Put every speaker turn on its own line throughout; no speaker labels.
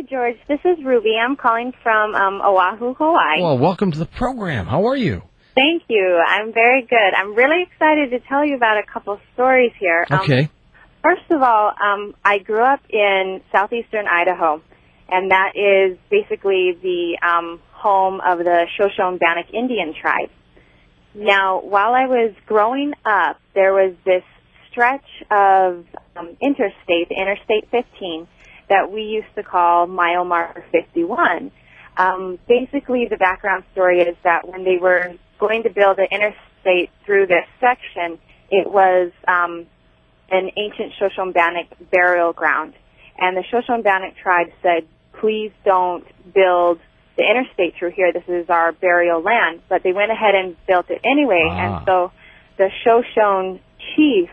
Hi, George. This is Ruby. I'm calling from Oahu, Hawaii.
Well, welcome to the program. How are you?
Thank you. I'm very good. I'm really excited to tell you about a couple stories here.
Okay.
First of all, I grew up in southeastern Idaho, and that is basically the home of the Shoshone-Bannock Indian tribe. Now, while I was growing up, there was this stretch of interstate, the Interstate 15, that we used to call mile marker 51. Basically, the background story is that when they were going to build an interstate through this section, it was an ancient Shoshone-Bannock burial ground. And the Shoshone-Bannock tribe said, please don't build the interstate through here. This is our burial land. But they went ahead and built it anyway. And so the Shoshone chief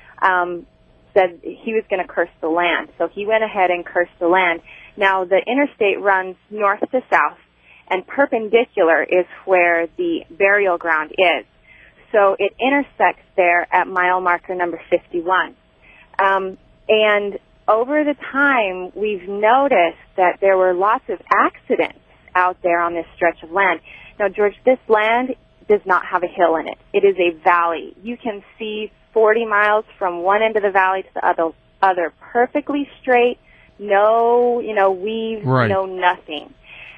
said he was going to curse the land. So he went ahead and cursed the land. Now, the interstate runs north to south, and perpendicular is where the burial ground is. So it intersects there at mile marker number 51. And over the time, we've noticed that there were lots of accidents out there on this stretch of land. Now, George, this land does not have a hill in it. It is a valley. You can see 40 miles from one end of the valley to the other, perfectly straight, no, weaves, no nothing.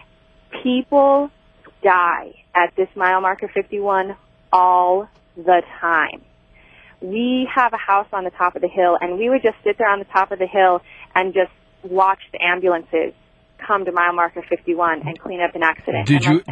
People die at this mile marker 51 all the time. We have a house on the top of the hill, and we would just sit there on the top of the hill and just watch the ambulances come to mile marker 51 and clean up an accident.
Did you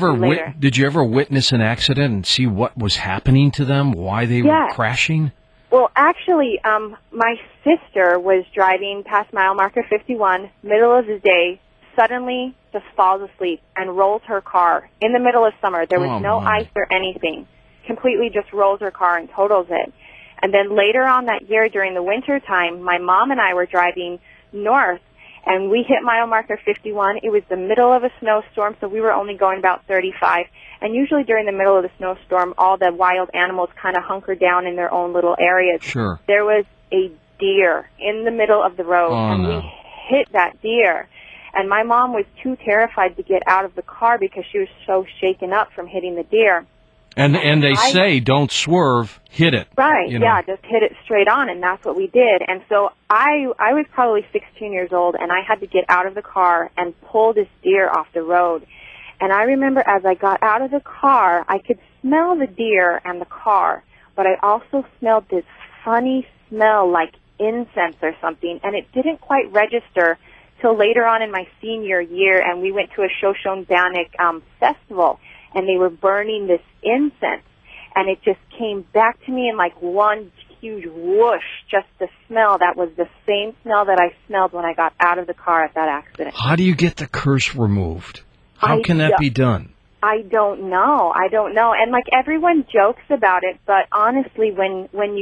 ever witness an accident and see what was happening to them, why they were crashing?
Well, actually, my sister was driving past mile marker 51, middle of the day, suddenly just falls asleep and rolls her car in the middle of summer. There was no ice or anything. Completely just rolls her car and totals it. And then later on that year during the winter time, my mom and I were driving north, and we hit mile marker 51. It was the middle of a snowstorm, so we were only going about 35. And usually during the middle of the snowstorm, all the wild animals kind of hunker down in their own little areas.
Sure.
There was a deer in the middle of the road, and we hit that deer. And my mom was too terrified to get out of the car because she was so shaken up from hitting the deer.
And they say, don't swerve, hit it.
Right, just hit it straight on, and that's what we did. And so I was probably 16 years old, and I had to get out of the car and pull this deer off the road. And I remember as I got out of the car, I could smell the deer and the car, but I also smelled this funny smell like incense or something, and it didn't quite register till later on in my senior year, and we went to a Shoshone-Bannock festival, and they were burning this incense, and it just came back to me in like one huge whoosh, just the smell. That was the same smell that I smelled when I got out of the car at that accident.
How do you get the curse removed? How can that be done?
I don't know. And like everyone jokes about it, but honestly, when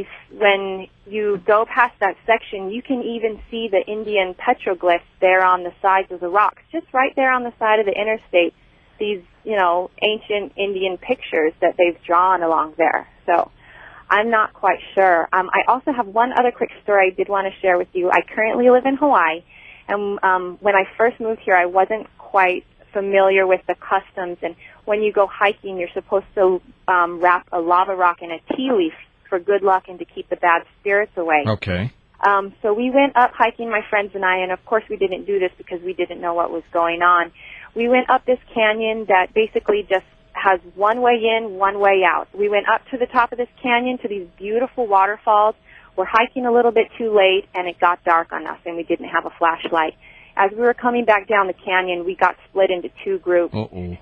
you go past that section, you can even see the Indian petroglyphs there on the sides of the rocks, just right there on the side of the interstate. These, ancient Indian pictures that they've drawn along there. So I'm not quite sure. I also have one other quick story I did want to share with you. I currently live in Hawaii, and when I first moved here, I wasn't quite familiar with the customs. And when you go hiking, you're supposed to wrap a lava rock in a tea leaf for good luck and to keep the bad spirits away.
Okay.
So we went up hiking, my friends and I, and of course we didn't do this because we didn't know what was going on. We went up this canyon that basically just has one way in, one way out. We went up to the top of this canyon to these beautiful waterfalls. We're hiking a little bit too late, and it got dark on us, and we didn't have a flashlight. As we were coming back down the canyon, we got split into two groups.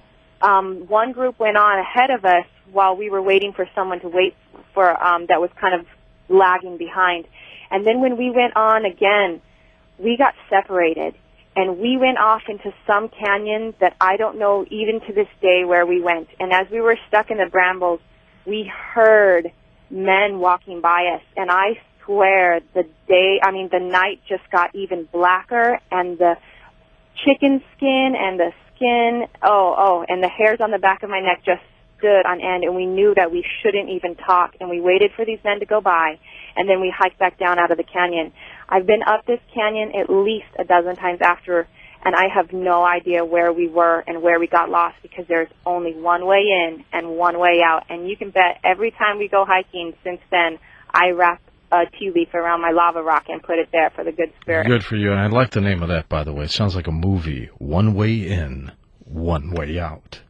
One group went on ahead of us while we were waiting for someone to wait for that was kind of lagging behind. And then when we went on again, we got separated. And we went off into some canyon that I don't know even to this day where we went. And as we were stuck in the brambles, we heard men walking by us. And I swear the night just got even blacker, and the chicken skin and the skin, and the hairs on the back of my neck just stood on end. And we knew that we shouldn't even talk. And we waited for these men to go by. And then we hiked back down out of the canyon. I've been up this canyon at least a dozen times after, and I have no idea where we were and where we got lost because there's only one way in and one way out. And you can bet every time we go hiking since then, I wrap a tea leaf around my lava rock and put it there for the good spirit.
Good for you. And I like the name of that, by the way. It sounds like a movie. One way in, one way out.